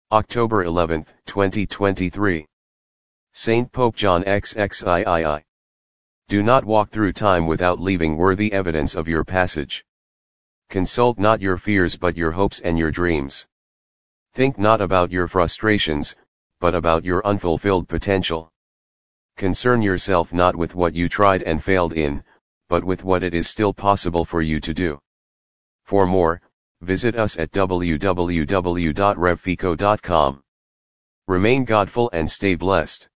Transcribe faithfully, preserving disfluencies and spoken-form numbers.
October eleventh, twenty twenty-three. Saint Pope John the sixth. Do not walk through time without leaving worthy evidence of your passage. Consult not your fears but your hopes and your dreams. Think not about your frustrations, but about your unfulfilled potential. Concern yourself not with what you tried and failed in, but with what it is still possible for you to do. For more, visit us at w w w dot rev fico dot com. Remain Godful and stay blessed.